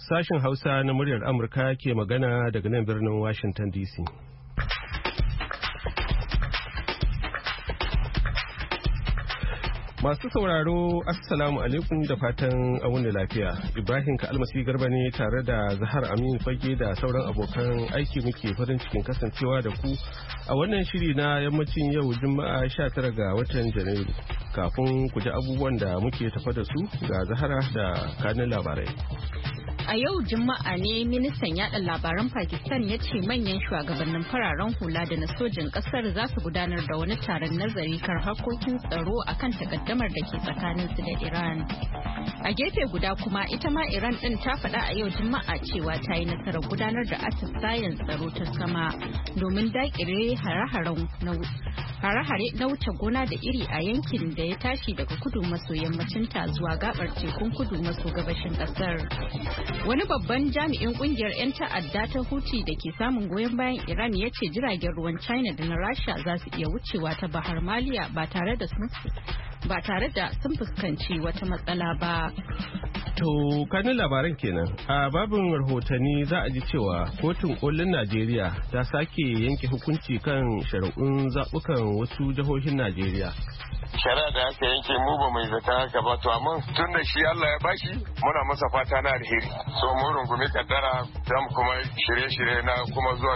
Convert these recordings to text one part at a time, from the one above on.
Sashen Hausa na muryar Amurka ke magana daga nan birnin Washington DC. Masu sauraro, Assalamu alaikum da fatan wuni lafiya. Ibrahim Ka'almasi Garba ne tare da Zahar Amin Fage da sauran abokan aiki muke farin cikin kasancewa da ku a wannan shiri na yammacin yau Juma'a 19 ga watan Janairu. Kafin ku ji abubuwan da muke tafa da su ga Zahara da kanin labarai. A yau Juma'a ne ministan yaɗa labaran Pakistan ya ce manyan shugabannin fararen hula da na sojin ƙasar za su gudanar da wani taron nazari kan harkokin tsaro akan takaddamar da ke tsakaninsu da Iran. A gefe guda kuma ita ma Iran ɗin ta faɗa a yau Juma'a cewa ta yi nasarar gudanar da atisayen tsaro ta sama domin daƙile hare-hare na wuce gona da iri a yankin da ya tashi daga kudu maso yammacin ta zuwa gabar tekun kudu maso gabashin ƙasar. Wani babban jami'in kungiyar 'yan ta'adda ta Houthi da ke samun goyon bayan Iran ya ce jiragen ruwan China da na Rasha za su iya wucewa ta Bahar Maliya ba tare da sun fuskanci wata matsala ba. To, kanin labaran kenan. A babin rahotanni za a ji cewa kotun kolin Najeriya ta sake yanke hukunci kan shari'un zaɓukan wasu jihohin Najeriya. Shari'a da aka yanke mu ba mai zata haka ba, to amma tun da shi Allah ya bashi muna masa fata na alheri. So mun rungumi kaddara zamu kuma shirye-shirye na kuma zuwa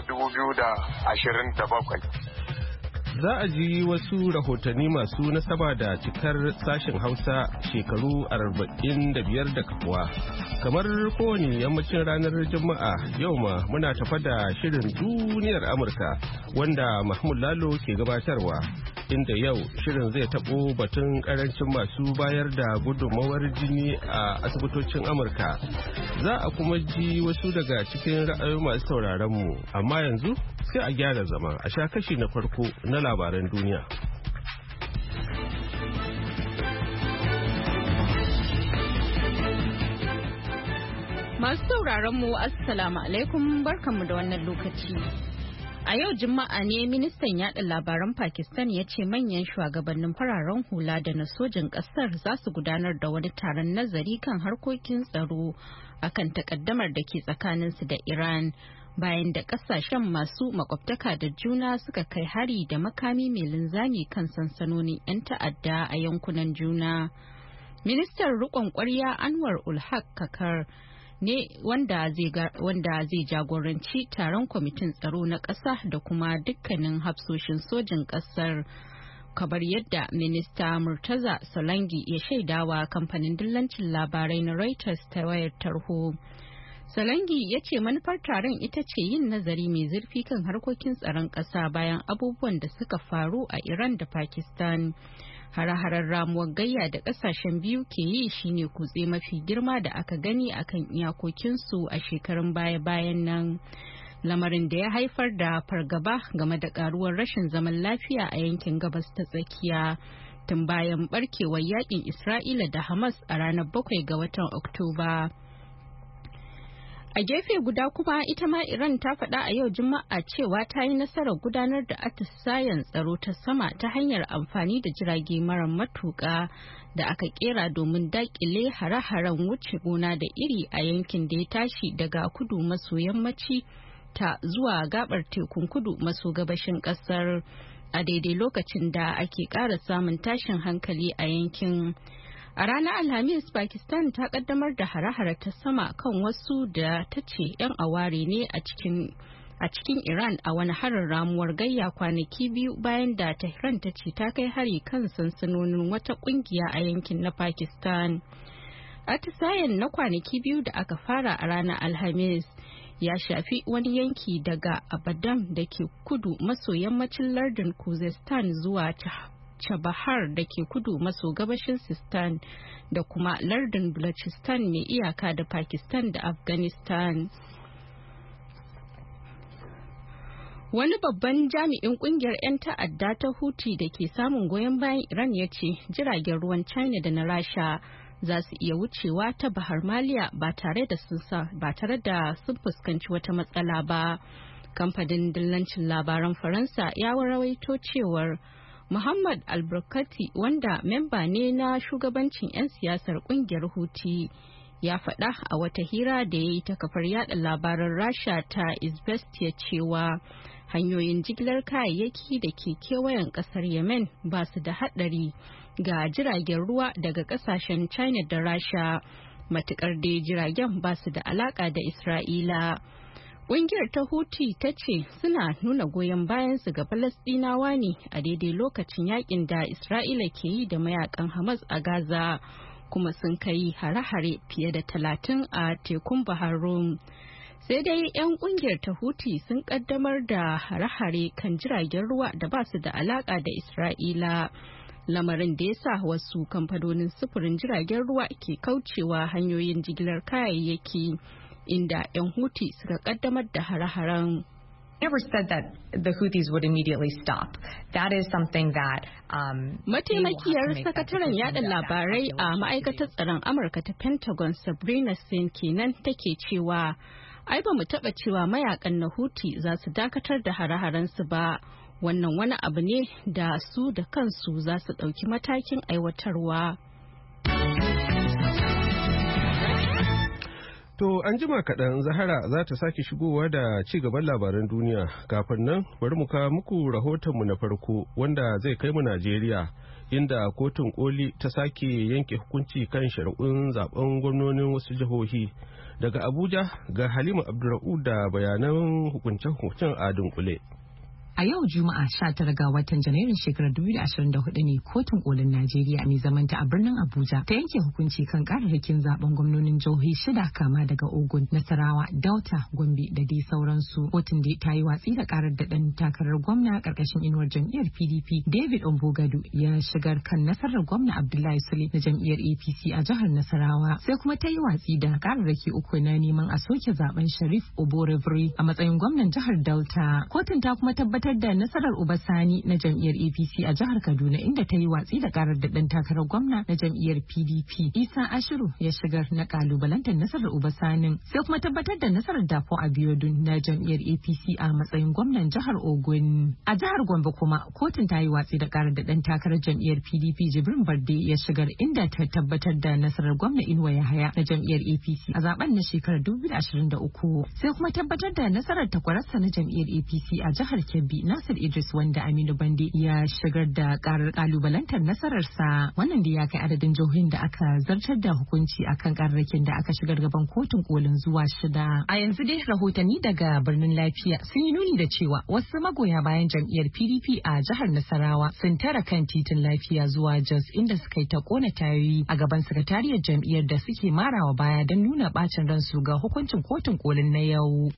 2027. Za a ji wasu rahotanni masu nasaba da cikar sashen Hausa shekaru 45 da kafuwa. Kamar kowane yammacin ranar Juma'a yau ma muna tafa da shirin duniyar Amurka wanda Mahmud Lalo ke gabatarwa. Inda yau shirin zai taɓo batun ƙarancin masu bayar da gudunmawar jini a asibitocin Amurka. Za a kuma ji wasu daga cikin ra'ayoyi masu sauraronmu, amma yanzu sai a gyara zama a sha kashi na farko na labaran duniya. Masu sauraronmu, Assalamu alaikum, barkanmu da wannan lokaci. A yau Juma'a ne ministan yaɗa labaran Pakistan ya ce manyan shugabannin fararen hula da na sojin ƙasar za su gudanar da wani taron nazari kan harkokin tsaro akan takaddamar da ke tsakaninsu da Iran bayan da ƙasashen masu makwabtaka da juna suka kai hari da makami mai linzami kan sansanonin 'yan ta'adda a yankunan juna. Ministan riƙon ƙwarya Anwar Ulhaq Kakar ne wanda zai jagoranci taron kwamitin tsaro na ƙasa da kuma dukkanin hafsoshin sojin ƙasar, kamar yadda minista Murtaza Solangi ya shaidawa kamfanin dillancin labarai na Reuters ta wayar tarho. Solangi ya ce manufar taron ita ce yin nazari mai zurfi kan harkokin tsaron ƙasa bayan abubuwan da suka faru a Iran da Pakistan. Hare-haren ramuwar gayya da kasashen biyu ke yi shine kutse mafi girma da aka gani akan iyakokinsu a shekarun baya-bayan nan, lamarin da ya haifar da fargaba game da karuwar rashin zaman lafiya a yankin gabas ta tsakiya tun bayan barkewar yakin Isra'ila da Hamas a ranar 7 ga watan Oktoba. A gefe guda kuma ita ma Iran ta faɗa a yau Juma'a cewa ta yi nasarar gudanar da atisayen tsaro ta sama ta hanyar amfani da jirage mara matuƙa da aka kera domin daƙile hare-haren wuce gona da iri a yankin da ya tashi daga kudu maso yammaci ta zuwa gabar tekun kudu maso gabashin ƙasar a daidai lokacin da ake ƙara samun tashin hankali a yankin. A ranar Alhamis, Pakistan ta kaddamar da hare-hare ta sama kan wasu da ta ce 'yan aware ne a cikin Iran a wani harin ramuwar gayya kwanaki biyu bayan da Tehran ta ce ta kai hari kan sansanonin wata kungiya a yankin na Pakistan. Atisayen na kwanaki biyu da aka fara a ranar Alhamis ya shafi wani yanki daga Abadan da ke kudu maso yammacin lardin Khuzestan zuwa Chabahar da ke kudu maso gabashin Sistan da kuma lardin Balochistan mai iyaka da Pakistan da Afghanistan. Wani babban jami'in kungiyar 'yan ta'adda ta Houthi da ke samun goyon bayan Iran ya ce jiragen ruwan China da na Rasha za su iya wucewa ta Bahar Maliya ba tare da sun fuskanci wata matsala ba. Kamfanin dillancin labaran Faransa ya rawaito cewar Muhammad Al-Burkati, wanda memba ne na shugabancin 'yan siyasar kungiyar Houthi, ya faɗa a wata hira da ya yi ta kafar yada labaran Rasha ta Izvestia cewa hanyoyin jigilar kayayyaki da ke kewayen ƙasar Yemen ba su da haɗari ga jiragen ruwa daga ƙasashen China da Rasha, matuƙar da jiragen ba su da alaƙa da Isra'ila. Ƙungiyar ta Houthi ta ce suna nuna goyon bayansu ga Falasɗinawa ne a daidai lokacin yakin da Isra'ila ke yi da mayakan Hamas a Gaza, kuma sun kai hare-hare fiye da 30 a tekun Bahar Rum. Sai dai 'yan ƙungiyar ta Houthi sun ƙaddamar da hare-hare kan jiragen ruwa da ba su da alaƙa da Isra'ila. Lamarin da ya sa wasu kamfanonin sufurin jiragen ruwa ke kaucewa hanyoyin jigilar kayayyaki. Inda 'yan Houthi suka kaddamar da hare-haren. Never said that the Houthis would immediately stop. That is something that Mataimakiyar sakataren yada labarai a ma'aikatar tsaron Amurka ta Pentagon Sabrina Singh kenan take cewa ai ba mu taba cewa mayakan na Houthi za su dakatar da hare-haren su ba. Wannan wani abu ne da su da kansu za su dauki matakin aiwatarwa. To an jima kaɗan Zahara za ta sake shigowa da ci gaban labaran duniya. Kafin nan bari mu kawo muku rahotonmu na farko wanda zai kai mu Najeriya, inda kotun koli ta sake yanke hukunci kan shari'un zaben gwamnonin wasu jihohi. Daga Abuja ga Halima Abdurra'u da bayanan hukuncen a dunkule. A yau Juma'a 19 ga watan Janairun shekarar 2024 ne kotun kolin Najeriya mai zamanta a birnin Abuja ta yanke hukunci kan kararrakin zaben gwamnonin jihohi 6 kama daga Ogun, Nasarawa, Delta, Gombe da dai sauransu. Kotun da ta yi watsi da karar da dan takarar gwamna karkashin inuwar jam'iyyar PDP David Ombogadu ya shigar kan nasarar gwamna Abdullahi Sule na jam'iyyar APC a jihar Nasarawa. Sai kuma ta yi watsi da kararraki uku na neman a soke zaben Sharif Oborevri a matsayin gwamnan jihar Delta. Kotun ta kuma tabbatar da nasarar Ubasani na jam'iyyar APC a jihar Kaduna, inda ta yi watsi da karar da dan takarar gwamna na jam'iyyar PDP Isa Ashiru ya shigar na kalubalantar nasarar Ubasanin. Sai kuma tabbatar da nasarar Dapo Abiodun na jam'iyyar APC a matsayin gwamnan jihar Ogun. A jihar Gombe kuma kotun ta yi watsi da karar da dan takarar jam'iyyar PDP Jibrin Barde ya shigar, inda ta tabbatar da nasarar gwamna Inuwa Yahaya na jam'iyyar APC a zaben na shekarar 2023. Sai kuma tabbatar da nasarar takwararsa na jam'iyyar APC a jihar Kebbi Nasir Idris, wanda Aminu Bande ya shigar da karar kalubalantar nasararsa. Wannan da ya kai adadin jihohin da aka zartar da hukunci akan kararrakin da aka shigar gaban kotun kolin zuwa 6. A yanzu dai rahotanni daga birnin Lafiya sun yi nuni da cewa wasu magoya bayan jam'iyyar PDP a jihar Nasarawa sun tara kan titin Lafiya zuwa Jos, inda suka yi ta kona tayoyi a gaban sakatariyar jam'iyyar da suke marawa baya don nuna bacin ransu ga hukuncin kotun kolin na yau.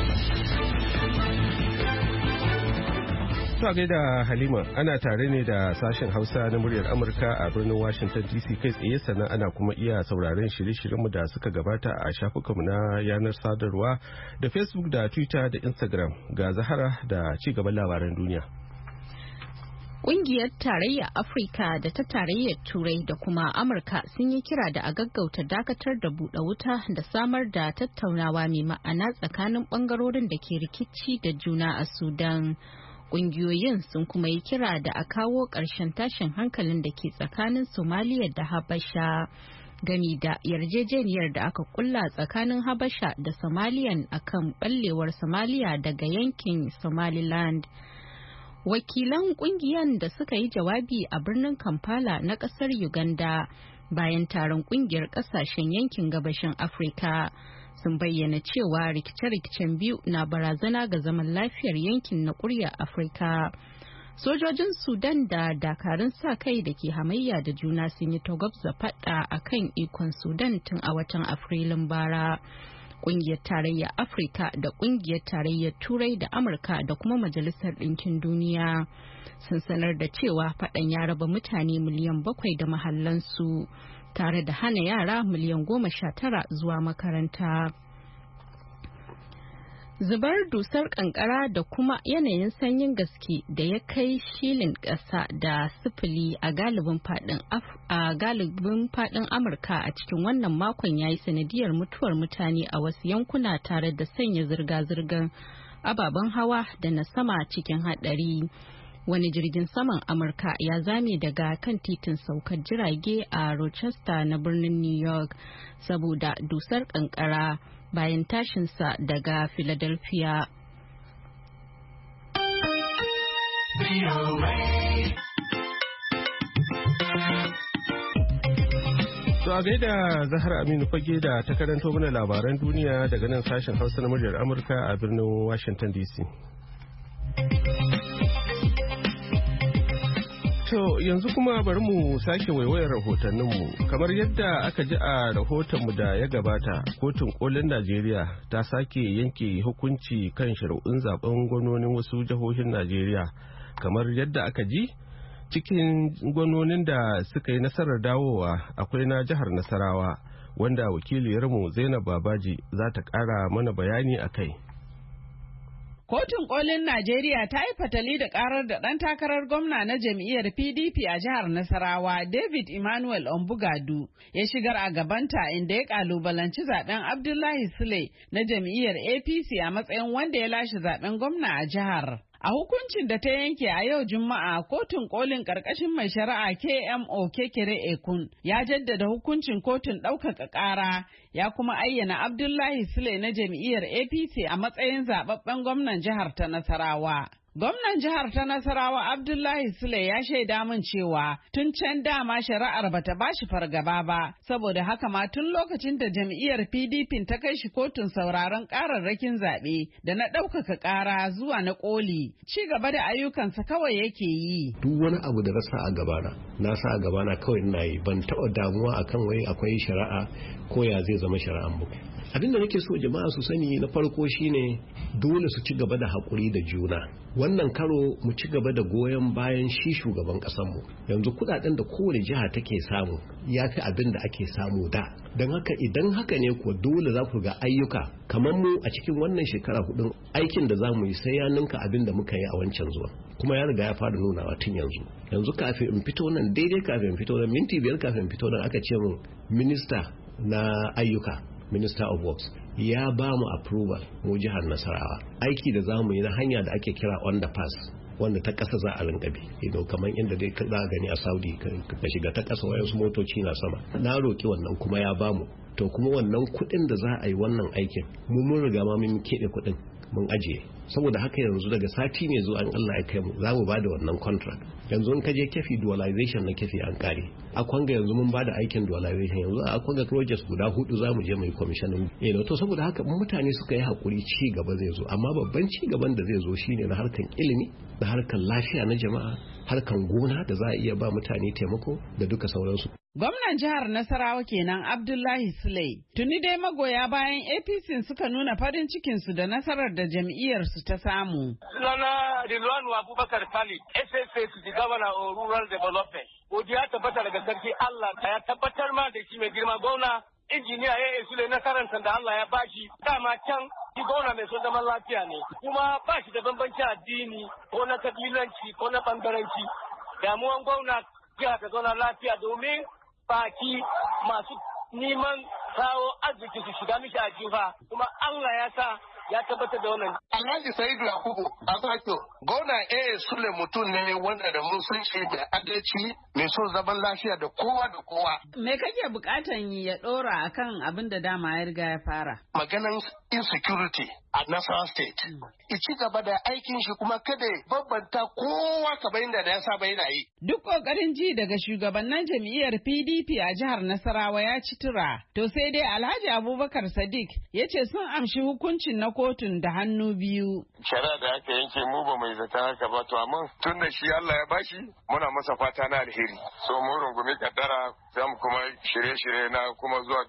To gaida Halima, ana tare ne da sashen Hausa na muryar Amurka a birnin Washington DC kai tsaye, sannan ana kuma iya sauraron shirye-shiryenmu da suka gabata a shafukanmu na yanar sadarwa da Facebook da Twitter da Instagram. Ga Zahara da ci gaban labaran duniya. Ƙungiyar Tarayyar Afirka da ta Tarayyar Turai da kuma Amurka sun yi kira da a gaggauta dakatar da buɗe wuta da samar da tattaunawa mai ma'ana tsakanin ɓangarorin da ke rikici da juna a Sudan. Ƙungiyoyin sun kuma yi kira da a kawo ƙarshen tashin hankalin da ke tsakanin Somaliya da Habasha, gami da yarjejeniyar da aka kulla tsakanin Habasha da Somaliyan akan ɓallewar Somaliya daga yankin Somaliland. Wakilan ƙungiyar da suka yi jawabi a birnin Kampala na ƙasar Uganda bayan taron ƙungiyar ƙasashen yankin gabashin Afirka sun bayyana cewa rikice-rikicen biyu na barazana ga zaman lafiyar yankin na ƙuryar Afirka. Sojojin Sudan da dakarun sa kai da ke hamayya da juna sun yi gwabza faɗa a kan ikon Sudan tun a watan Afrilun bara. Ƙungiyar Tarayyar Afirka da Ƙungiyar Tarayyar Turai da Amurka da kuma Majalisar Ɗinkin Duniya sun sanar da cewa faɗan ya raba mutane miliyan 7 da mahallansu, tare da hana yara miliyan 19 zuwa makaranta. Zubar dusar kankara da kuma yanayin sanyin gaske da ya kai shilin ƙasa da sifili a galibin faɗin Amurka a cikin wannan makon ya yi sanadiyar mutuwar mutane a wasu yankuna, tare da sanya zirga-zirgar ababen hawa da na sama cikin haɗari. Wani jirgin saman Amurka ya zame daga kan titin saukar jirage a Rochester na birnin New York saboda dusar kankara bayan tashinsa daga Philadelphia. To a gaida Zahra Aminu Fage da ta karanto mana labaran duniya daga nan sashen Hausa na muryar Amurka a birnin Washington DC. To yanzu kuma bari mu sake waiwayar rahotanninmu. Kamar yadda aka ji a rahotonmu da ya gabata, Kotun Kolin Najeriya ta sake yanke hukunci kan shari'un zaben gwamnonin wasu jihohin Najeriya. Kamar yadda aka ji, cikin gwamnonin da suka yi nasarar dawowa akwai na jihar Nasarawa, wanda wakiliyarmu Zainab Babaji za ta ƙara mana bayani a kai. Kotun kolin Najeriya ta yi fatali da karar da ɗan takarar gwamna na jam'iyyar PDP a jihar Nasarawa, David Emmanuel Ombugadu, ya shigar a gabanta inda ya kalubalanci zaben Abdullahi Sule na jam'iyyar APC a matsayin wanda ya lashe zaben gwamna a jihar. A hukuncin da ta yanke a yau Juma'a, kotun kolin ƙarƙashin mai shari'a KMO Kekere Ekun ya jaddada hukuncin kotun ɗaukaka ƙara, ya kuma ayyana Abdullahi Sule na jam'iyyar APC a matsayin zaɓaɓɓen gwamnan jihar ta Nasarawa. Gwamnan jihar ta Nasarawa Abdullahi Sule ya shaida min cewa tun can dama shari'ar bata bashi fargaba ba, saboda haka ma tun lokacin da jam'iyyar PDP ta kai shi kotun sauraron kararrakin zaɓe da na ɗaukaka ƙara zuwa na ƙoli, ci gaba da ayyukansa kawai yake yi. Duk wani abu da na sa a gabana kawai ina yi, ban taɓa damuwa akan wai akwai shari'a ko ya zai zama shari'an mu. Abinda nake so jama'a su sani na farko shine dole su ci gaba da haƙuri da juna. Wannan karo mu ci gaba da goyon bayan shi shugaban ƙasarmu. Yanzu kudaden da kowane jiha take samu ya fi abin da ake samu da. Don haka idan haka ne kuwa dole za ku ga ayyuka kamar mu a cikin wannan shekara hudun aikin da za mu yi sai ya ninka abin da muka yi a wancan zuwa. Kuma ya riga ya fara nunawa tun yanzu. Yanzu kafin in fito nan daidai kafin in fito nan minti 5 kafin in fito nan aka ce min minista na ayyuka. Minister of Works ya ba mu approval mu jihar Nasarawa aiki da za mu yi na hanya da ake kira underpass wanda ta ƙasa za a rinka bi kamar inda dai za a gani a Saudi ka shiga ta ƙasa wayansu motoci na sama na roki wannan kuma ya ba mu to kuma wannan kuɗin da za a yi wannan aikin mun riga ma mun keɓe kuɗin mun ajiye saboda haka yanzu daga sati mai zuwa in Allah ya kai mu za mu bada wannan contract yanzu in ka je kefi dualization na kefi an kare a kwanga yanzu mun bada aikin dualization yanzu a kwanga projects guda 4 za mu je mu yi commissioning to saboda haka mutane suka yi hakuri ci gaba zai zo amma babban ci gaban da zai zo shine na harkan ilimi na harkan lafiya na jama'a harkan gona da za a iya ba mutane taimako da duka sauransu. Gwamnan jihar Nasarawa kenan Abdullahi Sule. Tuni dai magoya bayan APC suka nuna farin cikinsu da nasarar da jam'iyyarsu ta samu. Sunana Rilwanu Abubakar Khalid, SSA to the Governor of Rural Development. Godiya tabbata daga sarki Allah ya tabbatar ma da shi mai girma gwamna injiniya ya yi Sule nasarar da Allah ya bashi dama can shi gwamna mai son zaman lafiya ne kuma ba shi da bambancin addini ko na kabilanci ko na bangaranci. Damuwan gwamna jiha ta zauna lafiya domin baki masu neman kawo arziki su shiga mishi a jiha kuma Allah ya sa ya tabbatar da wannan. Alhaji Sa'idu Yakubu Asato, gwamna Sule mutum ne wanda da mun sun ce da adalci mai so zaman lafiya da kowa da kowa. Me kake bukatan ya dora akan abin da dama ya riga ya fara? Maganan insecurity a Nasarawa State. Ci gaba da aikin shi kuma kada babbanta kowa kamar yadda da ya saba yana yi. Duk kokarin ji daga shugabannin jam'iyyar PDP a jihar Nasarawa ya ci tura. To sai dai Alhaji Abubakar Sadiq ya ce sun amshi hukuncin na kotun da hannu biyu. Shari'a da aka yanke mu ba mai zata haka ba to amma tun da shi Allah ya bashi muna masa fata na alheri. So mu rungumi kaddara za mu kuma shirye-shirye na kuma zuwa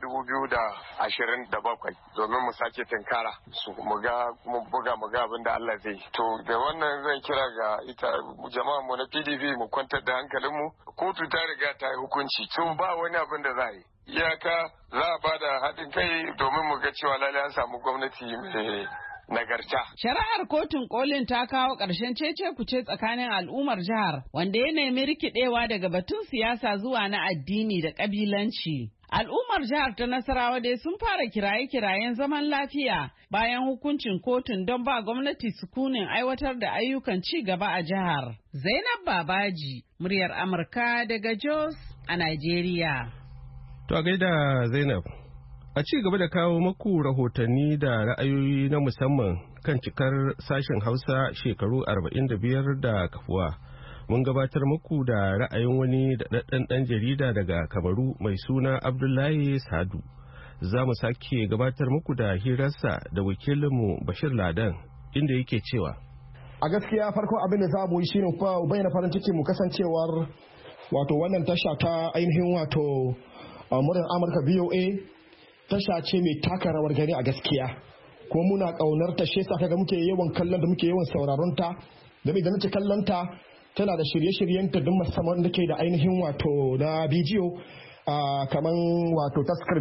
2027 domin mu sake tinkara su mu buga abin da Allah zai. To da wannan zan kira ga ita jama'a mu na PDP mu kwantar da hankalin mu. Kotu ta riga ta yi hukunci. Tun ba wani abin da za yi. Iyaka za a bada haɗin kai domin mu ga cewa lalle an samu gwamnati mai nagarta. Shari'ar kotun kolin ta kawo ƙarshen cece kuce tsakanin al'ummar jihar wanda ya nemi rikidewa daga batun siyasa zuwa na addini da ƙabilanci. Al'ummar jihar ta Nasarawa dai sun fara kiraye-kirayen zaman lafiya bayan hukuncin kotun don ba gwamnati sukunin aiwatar da ayyukan ci gaba a jihar. Zainab Babaji, muryar Amurka daga Jos a Najeriya. To a gaida Zainab, a ci gaba da kawo maku rahotanni da ra'ayoyi na musamman kan cikar sashen Hausa shekaru 45 da kafuwa. Mun gabatar muku da ra'ayin wani daɗaɗɗen ɗan jarida daga Kamaru mai suna Abdullahi Sadu. Za mu sake gabatar muku da hirarsa da wakilinmu Bashir Ladan inda yake cewa. A gaskiya farko abin da za mu yi shine bayyana farin ciki mu kasancewar wato wannan tasha ta ainihin wato muryar Amurka VOA tasha ce mai taka rawar gani a gaskiya. Kuma muna ƙaunar ta shesa kaga muke yawan kallon da muke yawan sauraron ta. Da nace kallon ta tana da shirye-shiryenta don musamman da ke da ainihin wato na bidiyo kamar wato taskar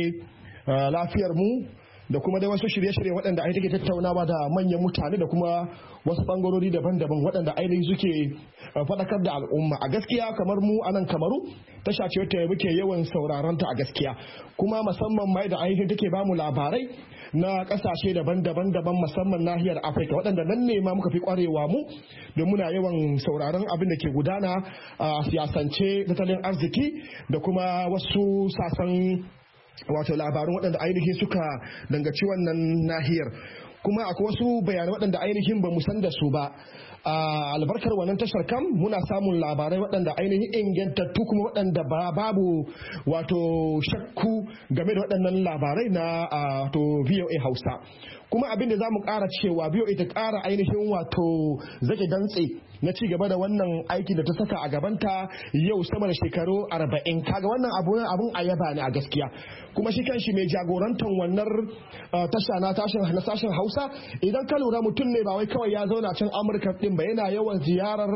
VOA lafiyar mu da kuma dai wasu shirye-shirye waɗanda ai take tattaunawa da manyan mutane da kuma wasu bangarori daban-daban waɗanda ainihin suke faɗakar da al'umma. A gaskiya kamar mu a nan Kamaru tasha ce wata muke yawan sauraron ta a gaskiya, kuma musamman mai da ainihin take bamu labarai na kasashe daban-daban musamman nahiyar Afirka waɗanda nan ne ma muka fi kwarewa mu da muna yawan sauraron abin da ke gudana a siyasance, tattalin arziki da kuma wasu sasan wato labarun waɗanda ainihin suka dangaci wannan nahiyar. Kuma akwai wasu bayanai waɗanda ainihin ba mu san da su ba. Albarkar wannan tashar kam muna samun labarai waɗanda ainihin ingantattu kuma waɗanda babu wato shakku game da waɗannan labarai na to VOA Hausa. Kuma abin da za mu ƙara cewa VOA ta ƙara ainihin wato zake dantse na ci gaba da wannan aiki da ta saka a gabanta yau sama da shekaru 40. Kaga wannan abun a yaba ne a gaskiya. Kuma shi kanshi mai jagorantar wannan tasha na sashen Hausa, idan ka lura mutum ne ba wai kawai ya zauna can Amurka din ba, yana yawan ziyarar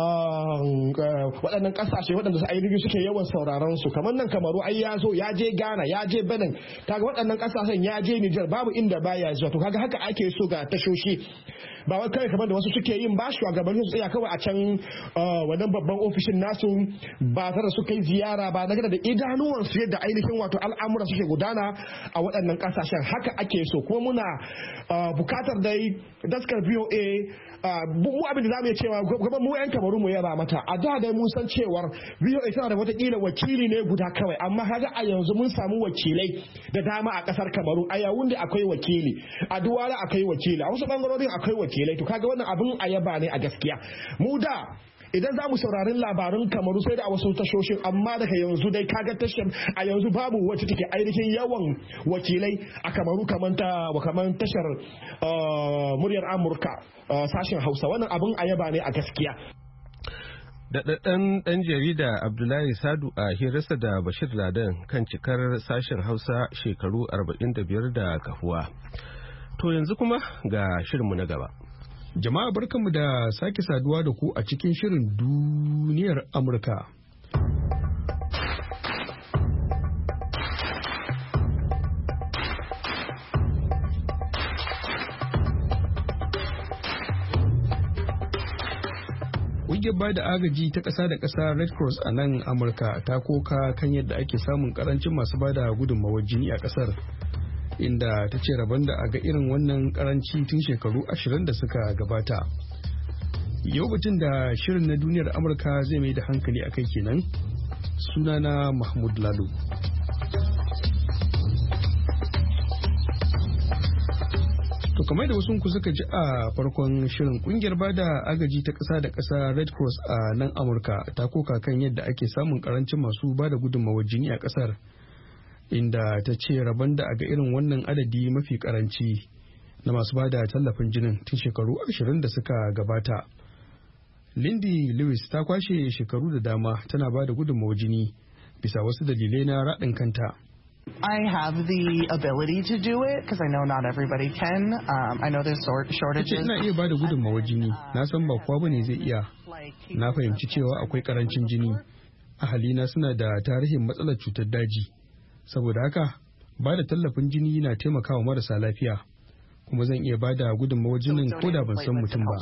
waɗannan ƙasashe waɗanda su ainihin suke yawan sauraron su. Kamar nan Kamaru ai ya zo, ya je Ghana, ya je Benin, kaga waɗannan ƙasashen ya je Niger, babu inda baya zuwa. To kaga haka ake so ga tashoshi, ba wai kawai kamar da wasu suke yin ba shugabannin su tsaya kawai a can wannan babban ofishin nasu ba tare da su kai ziyara ba, daga da idanuwan su yadda ainihin wato al'amura suke gudana a waɗannan ƙasashen. Haka ake so, kuma muna bukatar dai daskar VOA mu abin da zamu iya cewa gaban mu yan Kamaru mu yaba mata. A da dai mun san cewar VOA tana da watakila wakili ne guda kawai, amma kaga a yanzu mun samu wakilai da dama a kasar Kamaru. A Yaounde akwai wakili, a Douala akwai wakili, a wasu bangarorin akwai wakilai. To kaga wannan abin a yaba ne a gaskiya. Mu da idan za mu saurari labarin Kamaru sai da a wasu tashoshin, amma daga yanzu dai kaga tashar a yanzu babu wacce take ainihin yawan wakilai a Kamaru kamar tashar muryar Amurka sashen Hausa. Wannan abin ayaba ne a gaskiya. Daɗaɗɗen ɗan jarida Abdullahi Sadu a hirarsa da Bashir Ladan kan cikar sashen Hausa shekaru 45 da kafuwa. To yanzu kuma ga shirinmu na gaba. Jama'a barkanmu da sake saduwa da ku a cikin shirin duniyar Amurka. Ƙungiyar ba da agaji ta ƙasa da ƙasa Red Cross a nan Amurka ta koka kan yadda ake samun ƙarancin masu ba da gudunmawar jini a ƙasar, inda ta ce rabon da a ga irin wannan karanci tun shekaru 20 da suka gabata. Yau batun da shirin na duniyar Amurka zai mai da hankali a kai kenan. Sunana Mahmud Lalo. To kamar da wasu ku suka ji a farkon shirin, kungiyar bada agaji ta ƙasa da ƙasa Red Cross a nan Amurka ta koka kan yadda ake samun karancin masu bada gudunmawar jini a ƙasar, inda ta ce rabon da aga irin wannan adadi mafi karanci na masu bada tallafin jinin tun shekaru 20 da suka gabata. Lindy Lewis ta kwashe shekaru da dama tana bada gudunmawar jini bisa wasu dalilai na raɗin kanta. I have the ability to do it because I know not everybody can. I know there's shortages. Ina iya bada gudunmawar jini, na san ba kowa bane zai iya. Na fahimci cewa akwai karancin jini. Ahalina suna da tarihin matsalar cutar daji. Saboda haka ba da tallafin jini na taimakawa marasa lafiya. kuma zan iya ba da gudunmawar jinin ko da ban san mutum ba.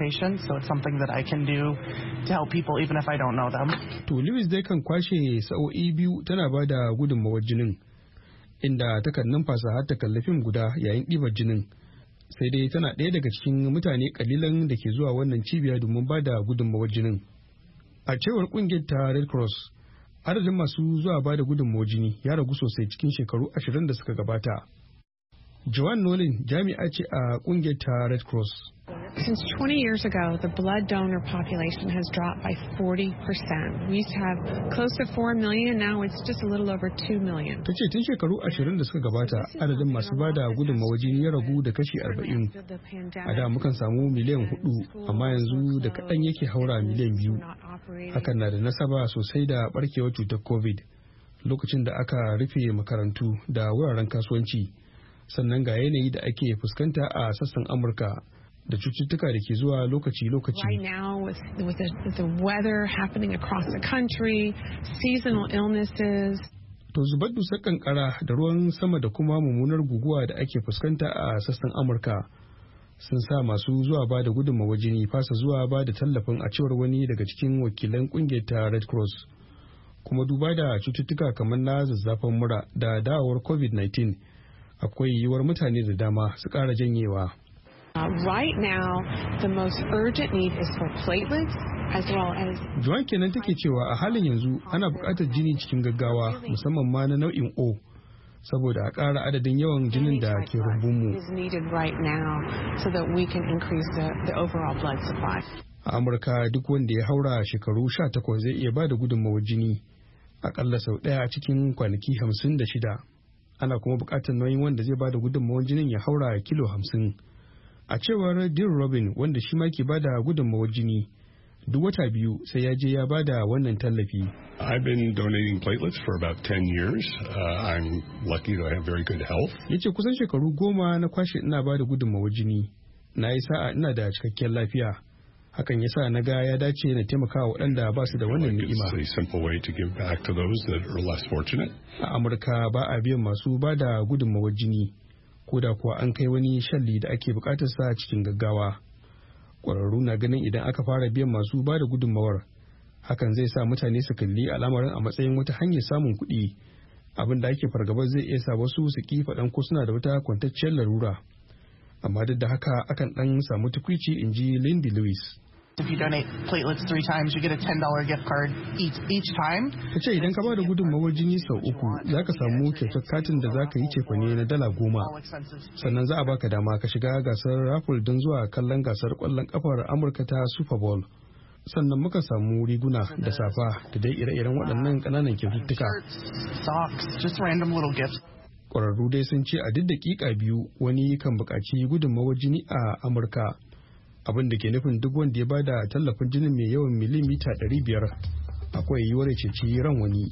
To Lewis dai kan kwashe sa'o'i 2 tana ba da gudunmawar jinin, inda takan numfasa har ta kalli fim guda yayin ɗibar jinin. Sai dai tana ɗaya daga cikin mutane kalilan da ke zuwa wannan cibiya domin ba da gudunmawar jinin. A cewar ƙungiyar ta Red Cross, adadin masu zuwa ba da gudunmawar jini ya ragu sosai cikin shekaru 20 da suka gabata. Joanne Nolan jami'a ce a ƙungiyar ta Red Cross. Since 20 years ago, the blood donor population has dropped by 40%. We used to have close to 4 million, now it's just a little over 2 million. Ta ce tun shekaru 20 da suka gabata, adadin masu bada gudunmawar jini ya ragu da kashi 40. A da mukan samu miliyan 4, amma yanzu da kaɗan yake haura miliyan 2. Hakan na da nasaba sosai da barkewar cutar COVID, lokacin da aka rufe makarantu da wuraren kasuwanci. Sannan ga yanayi da ake fuskanta a sassan Amurka da cututtuka da ke zuwa lokaci-lokaci. Right now with the weather happening across the country, seasonal illnesses. To zubar dusar kankara da ruwan sama da kuma mummunar guguwa da ake fuskanta a sassan Amurka sun sa masu zuwa ba da gudunmawar jini fasa zuwa ba da tallafin, a cewar wani daga cikin wakilan kungiyar ta Red Cross. Kuma duba da cututtuka kamar na zazzafan mura da dawowar COVID-19, akwai yiwuwar mutane da dama su ƙara janyewa. Right now, the most urgent need is for platelets as well as. Joan kenan take cewa a halin yanzu ana buƙatar jini cikin gaggawa, musamman ma na nau'in O, saboda a ƙara adadin yawan jinin da ke rumbunmu. A Amurka duk wanda ya haura shekaru 18 zai iya ba da gudunmawar jini aƙalla sau ɗaya a cikin kwanaki 56. Ana kuma buƙatar nauyin wanda zai ba da gudunmawar jinin ya haura kilo 50. A cewar Dean Robin, wanda shi ma ke bada gudunmawar jini, duk wata 2 sai ya je ya bada wannan tallafi. I've been donating platelets for about 10 years. I'm lucky to have very good health. Yace kusan shekaru 10 na kwashe ina bada gudunmawar jini. Na yi sa'a ina da cikakkiyar lafiya. Hakan yasa na ga ya dace na taimaka wa waɗanda ba su da wannan ni'ima. A Amurka ba a biyan masu bada gudunmawar jini, ko da kuwa an kai wani shalli da ake bukatar sa cikin gaggawa. Ƙwararru na ganin idan aka fara biyan masu ba da gudunmawar, hakan zai sa mutane su kalli al'amarin a matsayin wata hanyar samun kuɗi, abin da ake fargaba zai iya sa wasu su ki faɗan ko suna da wata kwantacciyar larura. Amma duk da haka akan ɗan samu tukwici, in ji Lindy Lewis. If you donate platelets 3 times, you get a $10 gift card each time. Ta ce idan ka ba da gudunmawar jini sau 3, za ka samu kyautar katin da za ka yi cefane na $10. Sannan za a baka dama ka shiga gasar raffle don zuwa kallon gasar kwallon kafar Amurka ta Super Bowl. Sannan muka samu riguna da safa da dai ire-iren waɗannan ƙananan kyaututtuka. Ƙwararru dai sun ce a duk daƙiƙa 2 wani kan buƙaci gudunmawar jini a Amurka. Abin da ke nufin duk wanda ya bada tallafin jinin mai yawan milimita 500 akwai yiwuwar ceci ran wani.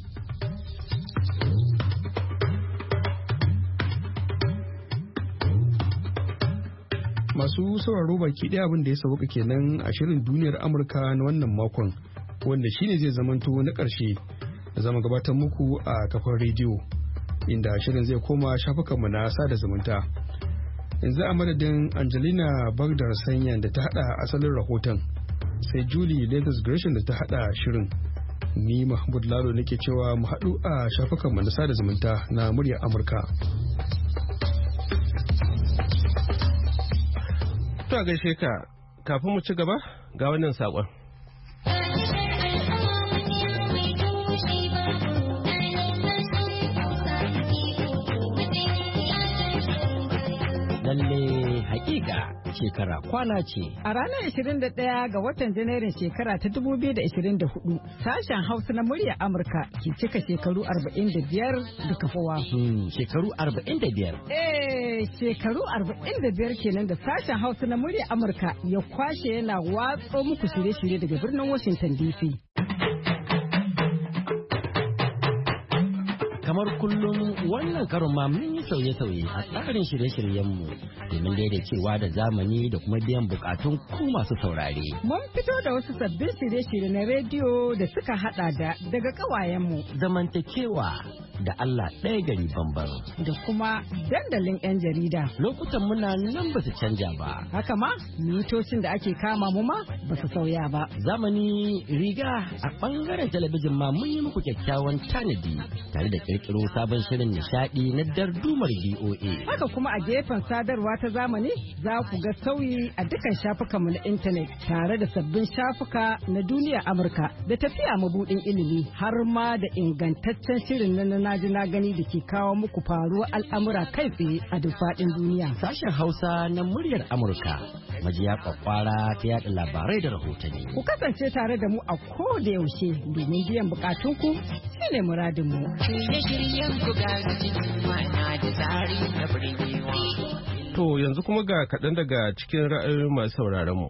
Masu sauraro baki ɗaya abin da ya sauka kenan a shirin duniyar Amurka na wannan makon, wanda shine zai zamanto na ƙarshe da zama gabatar muku a kafar rediyo, inda shirin zai koma shafukanmu na sada zumunta. Yanzu a madadin Angelina Bagdar Sanyan da ta hada asalin rahoton, sai Julie Leathers Gresham da ta hada shirin. Ni Mahmud Lalo nake cewa mu haɗu a shafukanmu na sada zumunta na muryar Amurka. To a gaishe ka, kafin mu ci gaba ga wannan saƙon. Lalle hakika shekara kwana ce. A ranar 21 ga watan Janairun shekara ta 2024, sashen Hausa na murya Amurka ke cika shekaru 45 da kafawa. Shekaru 45? Shekaru 45 kenan da sashen Hausa na murya Amurka ya kwashe yana watso muku shirye-shirye daga birnin Washington DC. Kamar kullum wannan karon ma mun yi sauye-sauye a tsarin shirye-shiryenmu domin daidaicewa da zamani da kuma biyan bukatun ku masu saurare. Mun fito da wasu sabbin shirye-shirye na rediyo da suka hada da daga kawayenmu. Zamantakewa da Allah ɗaya gari bamban. Da kuma dandalin 'yan jarida. Lokutan muna nan ba su canja ba. Haka ma mitocin da ake kama mu ma ba su sauya ba. Zamani riga a ɓangaren talabijin ma mun yi muku kyakkyawan tanadi tare da kirkiro sabon shirin nishadi na dardumar BOA. Haka kuma a gefen sadarwa ta zamani za ku ga sauyi a dukkan shafukanmu na intanet tare da sabbin shafuka na duniya Amurka da tafiya mabudin ilimi har ma da ingantaccen shirin na naji na gani da ke kawo muku faruwar al'amura kai tsaye a duk faɗin duniya. Sashen Hausa na muryar Amurka majiya kwakwara ta yada labarai da rahotanni. Ku kasance tare da mu a ko da yaushe domin biyan bukatunku shine muradin mu. To yanzu kuma ga kaɗan daga cikin ra'ayoyin masu sauraron mu.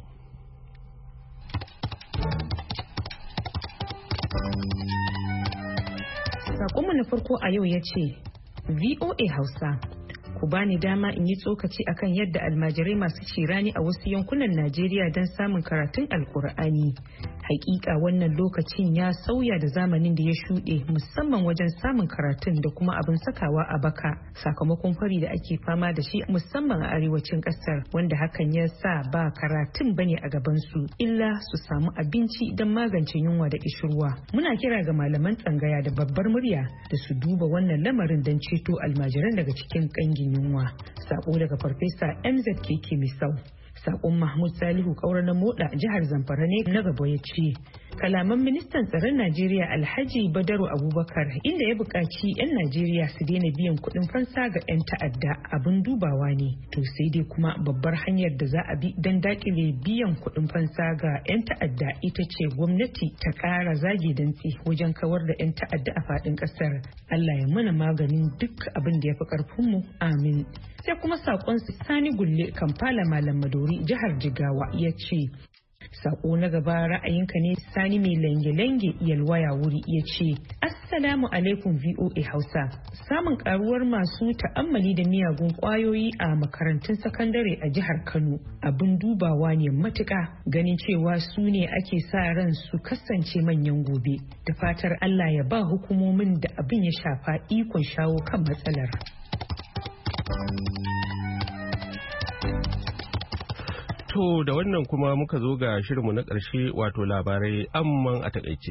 Sakonmu na farko a yau ya ce, VOA Hausa, ku bani dama in yi tsokaci akan yadda almajirai masu cirani a wasu yankunan Najeriya don samun karatun Alkur'ani. Hakika wannan lokacin ya sauya da zamanin da ya shuɗe musamman wajen samun karatun da kuma abin sakawa a baka sakamakon fari da ake fama da shi musamman a arewacin ƙasar wanda hakan ya sa ba karatun bane a gabansu illa su samu abinci don magance yunwa da kishirwa. Muna kira ga malaman tsangaya da babbar murya da su duba wannan lamarin don ceto almajiran daga cikin ƙangin yunwa. Sako daga Farfesa MZKK Misau. Sakon Mahmud Salihu Kaura na Moda jihar Zamfara ne na gaba ya ce kalaman ministan tsaron Najeriya Alhaji Badaru Abubakar inda ya buƙaci 'yan Najeriya su daina biyan kuɗin fansa ga 'yan ta'adda abin dubawa ne to sai dai kuma babbar hanyar da za a bi don dakile biyan kuɗin fansa ga 'yan ta'adda ita ce gwamnati ta ƙara zage dantse wajen kawar da 'yan ta'adda a faɗin ƙasar. Allah ya mana maganin duk abin da ya fi ƙarfinmu amin. Sai kuma sakon Sani Gulle Kampala Malam Madori jihar Jigawa ya ce sako na gaba ra'ayinka ne Sani mai lange-lange yalwaya wuri ya ce Assalamu alaikum VOA Hausa. Samun karuwar masu ta'ammali da miyagun kwayoyi a makarantun sakandare a jihar Kano abin dubawa ne matuƙa ganin cewa su ne ake sa ran su kasance manyan gobe. Da fatar Allah ya ba hukumomin da abin ya shafa ikon shawo kan matsalar. To da wannan kuma muka zo ga shirinmu na ƙarshe wato labarai amman a taƙaice.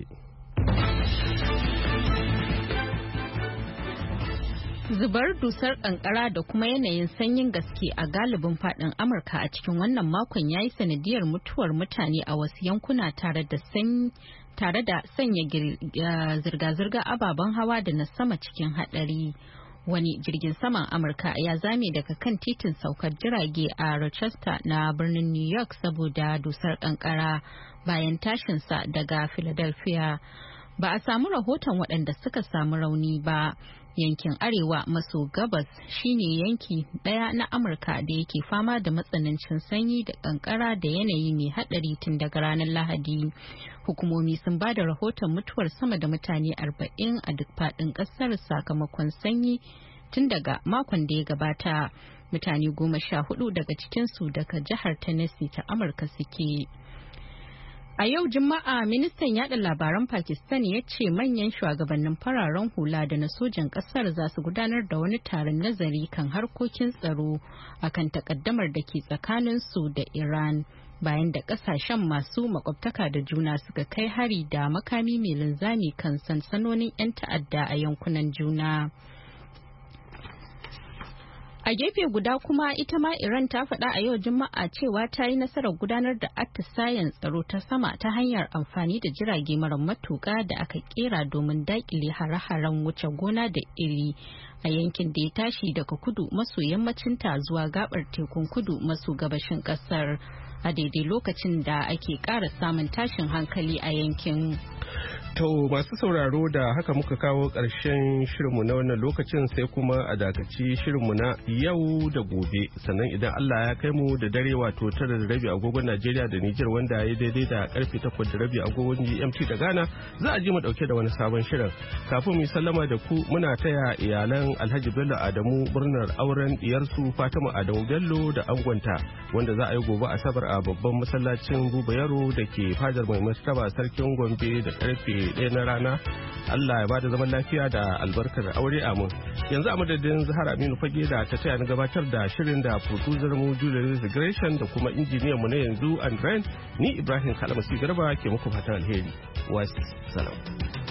Zubar dusar kankara da kuma yanayin sanyin gaske a galibin faɗin Amurka a cikin wannan makon ya yi sanadiyar mutuwar mutane a wasu yankuna tare da sanya zirga-zirga ababen hawa da na sama cikin haɗari. Wani jirgin saman Amurka ya zame daga kan titin saukar jirage a Rochester na birnin New York saboda dusar kankara bayan tashinsa daga Philadelphia. Ba a samu rahoton waɗanda suka samu rauni ba. Yankin arewa maso gabas shine yanki ɗaya na Amurka da yake fama da matsanancin sanyi da kankara da yanayi mai haɗari tun daga ranar Lahadi. Hukumomi sun ba da rahoton mutuwar sama da mutane 40 a duk faɗin ƙasar sakamakon sanyi tun daga makon da ya gabata. Mutane 14 daga cikinsu daga jihar Tennessee ta Amurka suke. A yau Juma'a ministan yada labaran Pakistan ya ce manyan shugabannin fararen hula da na sojan kasar za su gudanar da wani taron nazari kan harkokin tsaro akan takaddamar da ke tsakanin su da Iran bayan da kasashen masu makwabtaka da juna suka kai hari da makami mai linzami kan sansanonin 'yan ta'adda a yankunan juna. A gefe guda kuma ita ma Iran ta faɗa a yau Juma'a cewa ta yi nasarar gudanar da atisayen tsaro ta sama ta hanyar amfani da jirage mara matuƙa da aka kera domin daƙile hare-haren wuce gona da iri a yankin da ya tashi daga kudu maso yammacinta zuwa gabar tekun kudu maso gabashin ƙasar a daidai lokacin da ake ƙara samun tashin hankali a yankin. To masu sauraro da haka muka kawo ƙarshen shirinmu na wannan lokacin sai kuma a dakaci shirinmu na yau da gobe sannan idan Allah ya kai mu da dare wato 9:30 agogon Najeriya da Nijar wanda ya daidai da karfe 8:30 agogon GMT da Ghana za a ji mu dauke da wani sabon shirin. Kafin mu sallama da ku muna taya iyalan Alhaji Bello Adamu murnar auren diyarsu Fatima Adamu Bello da angonta wanda za a yi gobe Asabar a babban masallacin Buba Yaro da ke fadar mai martaba sarkin Gombe da karfe 1 na rana. Allah ya bada zaman lafiya da albarkar aure amin. Yanzu a madadin Zahra Aminu Fage da ta taya ni gabatar da shirin da producer mu Julius Gresham da kuma injiniyan mu na yanzu Andren ni Ibrahim Kalamasi Garba ke muku fatan alheri. Wassalam.